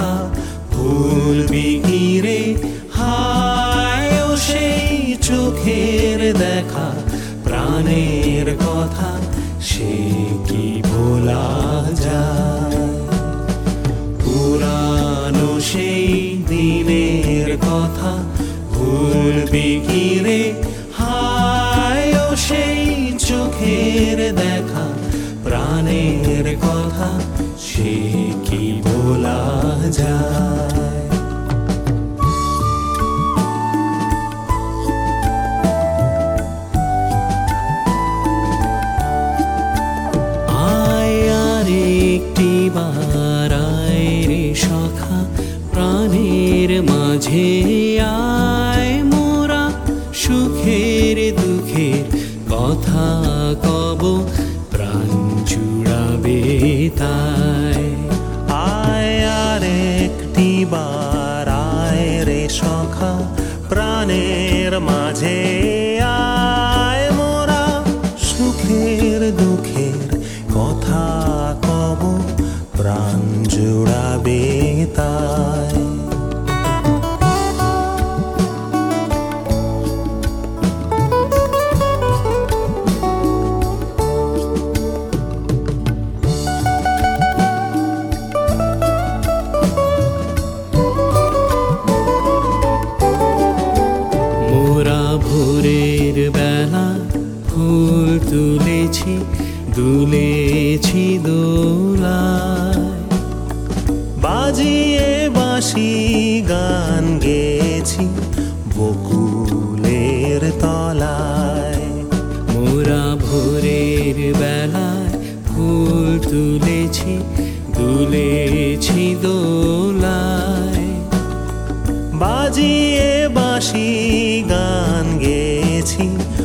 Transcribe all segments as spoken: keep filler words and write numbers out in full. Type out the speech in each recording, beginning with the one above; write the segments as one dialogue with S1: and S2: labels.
S1: দেখা ভুলবি কি রে, হায় ও সেই চোখের দেখা, প্রাণের কথা সে কি ভোলা যায়। পুরানো সেই দিনের কথা ভুলবি কি রে, হায় ও সেই চোখের দেখা, প্রাণের কথা সে কি ভোলা যায়। আয় আর একটি বার আয় রে সখা, প্রাণের মাঝে আয় মোরা, সুখের দুঃখের কথা কব, প্রাণ জুড়াবে তাই। আয় আর একটি বার আয় রে সখা, প্রাণের মাঝে আয় মোরা, সুখের দুঃখের কথা কব, প্রাণ জুড়াবে তাই। ভোরের বেলা ফুল তুলেছি, দুলেছি দোলায়, বাজিয়ে বাঁশি গান গেয়েছি বকুলের তলায়। মোরা ভোরের বেলায় ফুল তুলেছি, দুলেছি দোলায়, বাজিয়ে বাঁশি গান গেয়েছি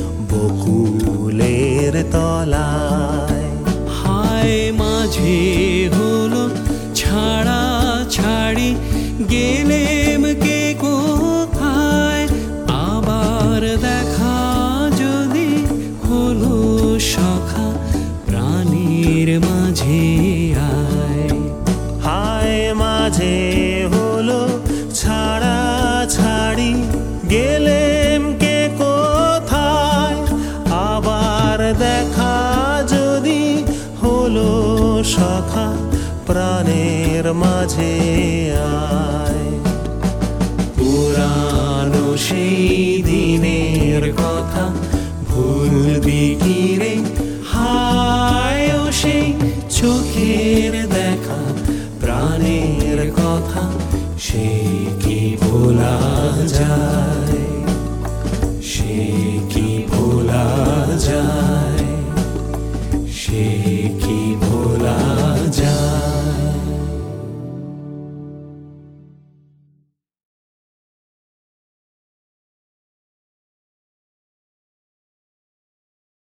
S1: বকুলের তলায়। হায় মাঝে হলো ছাড়া ছাড়ি, গেলেম কে কোথায়, আবার দেখা যদি হলো সখা, প্রাণীর মাঝে আয়। হায় মাঝে হলো ছাড়া ছাড়ি, গেলেম কে কোথায়, আবার দেখা যদি হলো সখা, প্রাণের মাঝে আয়। পুরানো সেই দিনের কথা ভুলবি কি রে, হায় ও সেই চোখের দেখা, প্রাণের কথা সে কি ভোলা যায়।